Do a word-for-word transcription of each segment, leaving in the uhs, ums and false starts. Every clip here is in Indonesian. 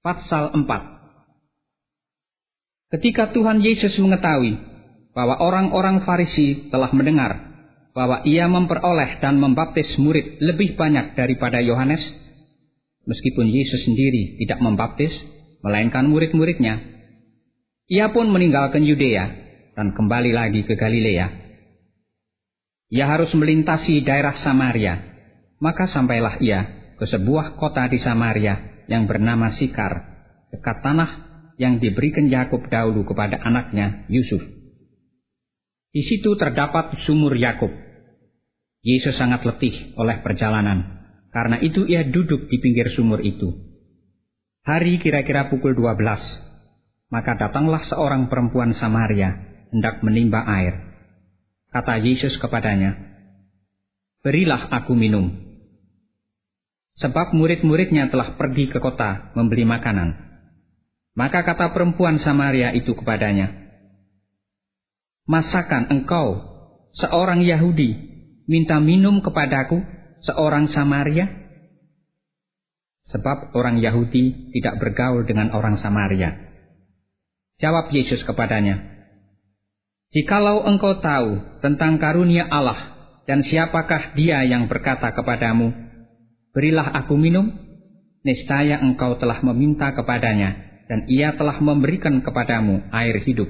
Pasal empat. Ketika Tuhan Yesus mengetahui bahwa orang-orang Farisi telah mendengar bahwa ia memperoleh dan membaptis murid lebih banyak daripada Yohanes, meskipun Yesus sendiri tidak membaptis, melainkan murid-muridnya, ia pun meninggalkan Yudea dan kembali lagi ke Galilea. Ia harus melintasi daerah Samaria, maka sampailah ia ke sebuah kota di Samaria yang bernama Sikar, dekat tanah yang diberikan Yakub dahulu kepada anaknya Yusuf. Di situ terdapat sumur Yakub. Yesus sangat letih oleh perjalanan, karena itu ia duduk di pinggir sumur itu. Hari kira-kira pukul dua belas, maka datanglah seorang perempuan Samaria hendak menimba air. Kata Yesus kepadanya, "Berilah aku minum." Sebab murid-muridnya telah pergi ke kota membeli makanan. Maka kata perempuan Samaria itu kepadanya, "Masakan engkau, seorang Yahudi, minta minum kepadaku, seorang Samaria?" Sebab orang Yahudi tidak bergaul dengan orang Samaria. Jawab Yesus kepadanya, "Jikalau engkau tahu tentang karunia Allah dan siapakah dia yang berkata kepadamu, 'Berilah aku minum,' niscaya engkau telah meminta kepadanya, dan ia telah memberikan kepadamu air hidup."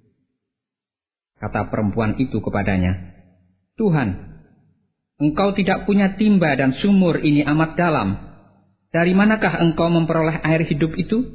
Kata perempuan itu kepadanya, "Tuhan, engkau tidak punya timba dan sumur ini amat dalam. Dari manakah engkau memperoleh air hidup itu?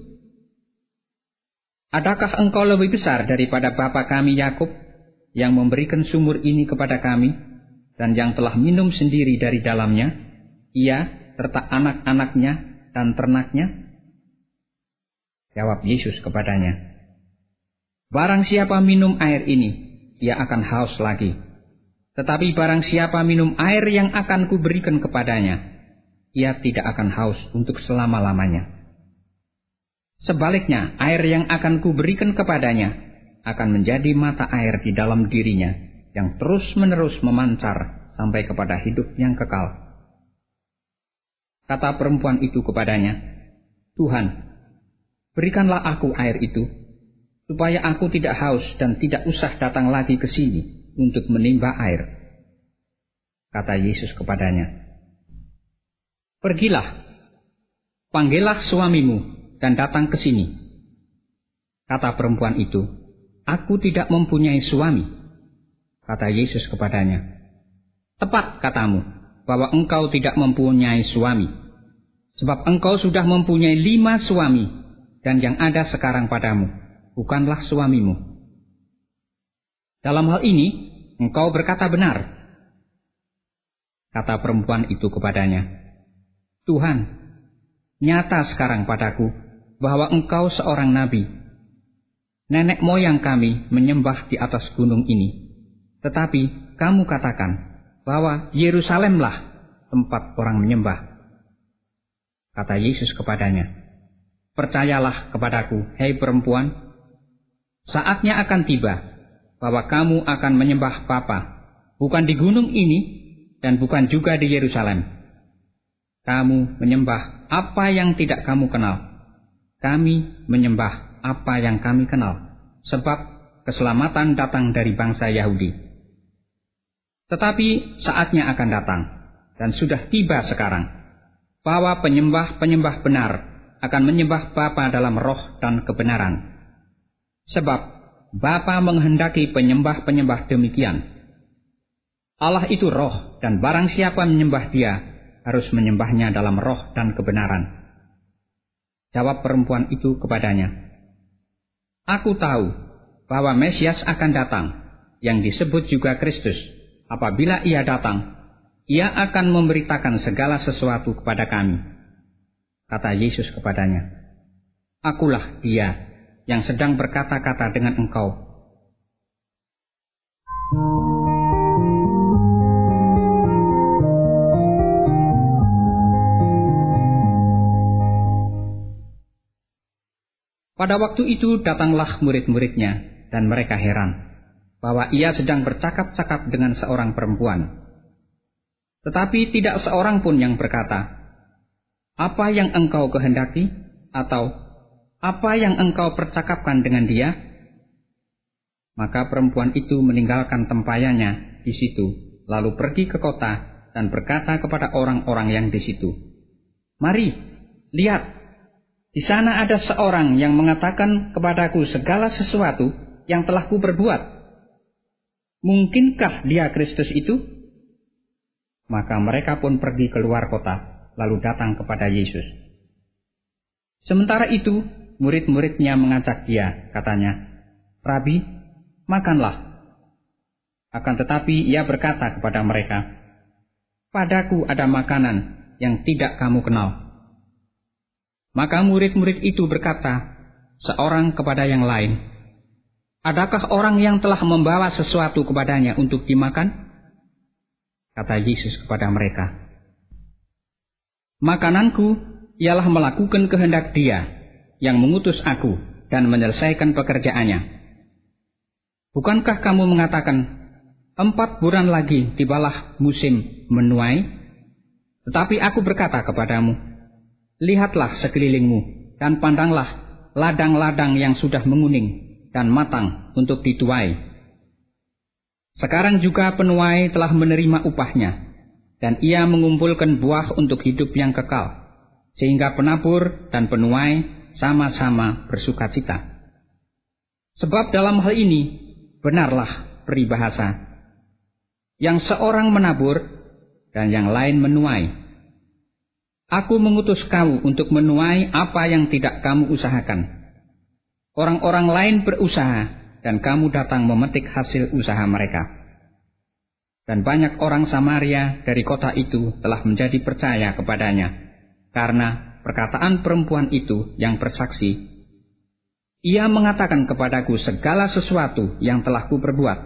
Adakah engkau lebih besar daripada bapa kami Yakub, yang memberikan sumur ini kepada kami, dan yang telah minum sendiri dari dalamnya, ia serta anak-anaknya dan ternaknya?" Jawab Yesus kepadanya, "Barang siapa minum air ini, ia akan haus lagi. Tetapi barang siapa minum air yang akan kuberikan kepadanya, ia tidak akan haus untuk selama-lamanya. Sebaliknya, air yang akan kuberikan kepadanya akan menjadi mata air di dalam dirinya, yang terus-menerus memancar sampai kepada hidup yang kekal." Kata perempuan itu kepadanya, "Tuhan, berikanlah aku air itu, supaya aku tidak haus dan tidak usah datang lagi ke sini untuk menimba air." Kata Yesus kepadanya, "Pergilah, panggillah suamimu dan datang ke sini." Kata perempuan itu, "Aku tidak mempunyai suami." Kata Yesus kepadanya, "Tepat katamu, bahwa engkau tidak mempunyai suami, sebab engkau sudah mempunyai lima suami, dan yang ada sekarang padamu bukanlah suamimu. Dalam hal ini engkau berkata benar." Kata perempuan itu kepadanya, "Tuhan, nyata sekarang padaku bahwa engkau seorang nabi. Nenek moyang kami menyembah di atas gunung ini, tetapi kamu katakan bahwa Yerusalemlah tempat orang menyembah." Kata Yesus kepadanya, "Percayalah kepadaku, hei perempuan, saatnya akan tiba bahwa kamu akan menyembah Bapa, bukan di gunung ini dan bukan juga di Yerusalem. Kamu menyembah apa yang tidak kamu kenal. Kami menyembah apa yang kami kenal, sebab keselamatan datang dari bangsa Yahudi. Tetapi saatnya akan datang, dan sudah tiba sekarang, bahwa penyembah-penyembah benar akan menyembah Bapa dalam roh dan kebenaran. Sebab Bapa menghendaki penyembah-penyembah demikian. Allah itu roh, dan barang siapa menyembah dia, harus menyembahnya dalam roh dan kebenaran." Jawab perempuan itu kepadanya, "Aku tahu bahwa Mesias akan datang, yang disebut juga Kristus. Apabila ia datang, ia akan memberitakan segala sesuatu kepada kami." Kata Yesus kepadanya, "Akulah dia yang sedang berkata-kata dengan engkau." Pada waktu itu datanglah murid-muridnya, dan mereka heran bahwa ia sedang bercakap-cakap dengan seorang perempuan. Tetapi tidak seorang pun yang berkata, "Apa yang engkau kehendaki?" atau apa yang engkau percakapkan dengan dia?" Maka perempuan itu meninggalkan tempayannya di situ, lalu pergi ke kota dan berkata kepada orang-orang yang di situ, "Mari, lihat, di sana ada seorang yang mengatakan kepadaku segala sesuatu yang telah kuperbuat. Mungkinkah dia Kristus itu?" Maka mereka pun pergi keluar kota, lalu datang kepada Yesus. Sementara itu, murid-muridnya mengajak dia, katanya, "Rabi, makanlah." Akan tetapi ia berkata kepada mereka, "Padaku ada makanan yang tidak kamu kenal." Maka murid-murid itu berkata, seorang kepada yang lain, "Adakah orang yang telah membawa sesuatu kepadanya untuk dimakan?" Kata Yesus kepada mereka, "Makananku ialah melakukan kehendak Dia yang mengutus aku dan menyelesaikan pekerjaannya. Bukankah kamu mengatakan, empat bulan lagi tibalah musim menuai? Tetapi aku berkata kepadamu, lihatlah sekelilingmu dan pandanglah ladang-ladang yang sudah menguning dan matang untuk dituai. Sekarang juga penuai telah menerima upahnya, dan ia mengumpulkan buah untuk hidup yang kekal, sehingga penabur dan penuai sama-sama bersukacita. Sebab dalam hal ini benarlah peribahasa, yang seorang menabur dan yang lain menuai. Aku mengutus kamu untuk menuai apa yang tidak kamu usahakan. Orang-orang lain berusaha, dan kamu datang memetik hasil usaha mereka." Dan banyak orang Samaria dari kota itu telah menjadi percaya kepadanya, karena perkataan perempuan itu yang bersaksi, "Ia mengatakan kepadaku segala sesuatu yang telah kuperbuat."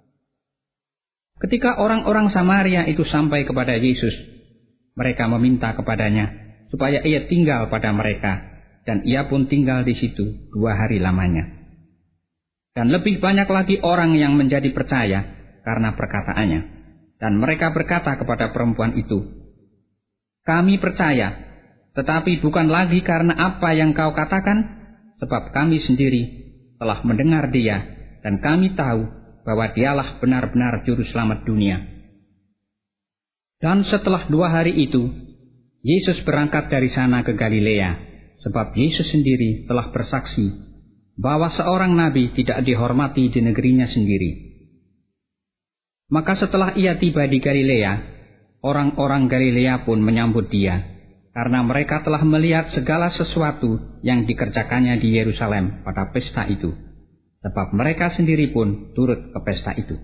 Ketika orang-orang Samaria itu sampai kepada Yesus, mereka meminta kepadanya supaya ia tinggal pada mereka, dan ia pun tinggal di situ dua hari lamanya. Dan lebih banyak lagi orang yang menjadi percaya karena perkataannya. Dan mereka berkata kepada perempuan itu, "Kami percaya, tetapi bukan lagi karena apa yang kau katakan, sebab kami sendiri telah mendengar dia, dan kami tahu bahwa dialah benar-benar juru selamat dunia." Dan setelah dua hari itu, Yesus berangkat dari sana ke Galilea, sebab Yesus sendiri telah bersaksi bahwa seorang nabi tidak dihormati di negerinya sendiri. Maka setelah ia tiba di Galilea, orang-orang Galilea pun menyambut dia, karena mereka telah melihat segala sesuatu yang dikerjakannya di Yerusalem pada pesta itu, sebab mereka sendiri pun turut ke pesta itu.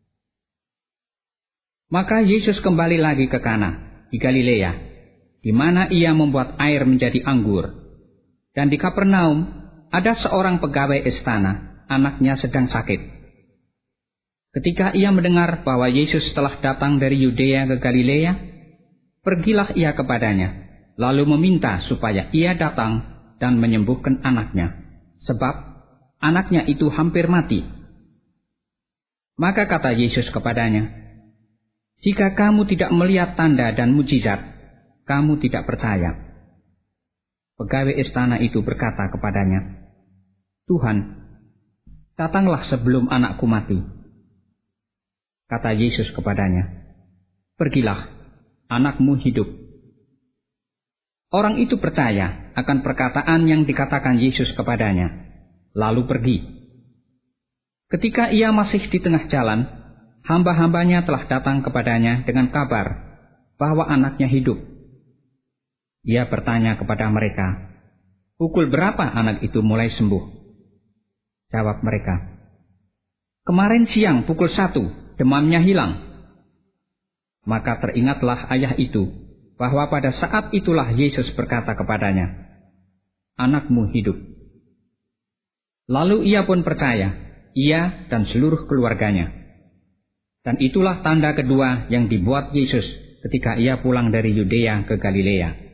Maka Yesus kembali lagi ke Kana di Galilea, di mana ia membuat air menjadi anggur. Dan di Kapernaum ada seorang pegawai istana, anaknya sedang sakit. Ketika ia mendengar bahwa Yesus telah datang dari Yudea ke Galilea, pergilah ia kepadanya, lalu meminta supaya ia datang dan menyembuhkan anaknya, sebab anaknya itu hampir mati. Maka kata Yesus kepadanya, "Jika kamu tidak melihat tanda dan mujizat, kamu tidak percaya." Pegawai istana itu berkata kepadanya, "Tuhan, datanglah sebelum anakku mati." Kata Yesus kepadanya, "Pergilah, anakmu hidup." Orang itu percaya akan perkataan yang dikatakan Yesus kepadanya, lalu pergi. Ketika ia masih di tengah jalan, hamba-hambanya telah datang kepadanya dengan kabar bahwa anaknya hidup. Dia bertanya kepada mereka, "Pukul berapa anak itu mulai sembuh?" Jawab mereka, "Kemarin siang pukul satu, demamnya hilang." Maka teringatlah ayah itu, bahwa pada saat itulah Yesus berkata kepadanya, "Anakmu hidup." Lalu ia pun percaya, ia dan seluruh keluarganya. Dan itulah tanda kedua yang dibuat Yesus ketika ia pulang dari Yudea ke Galilea.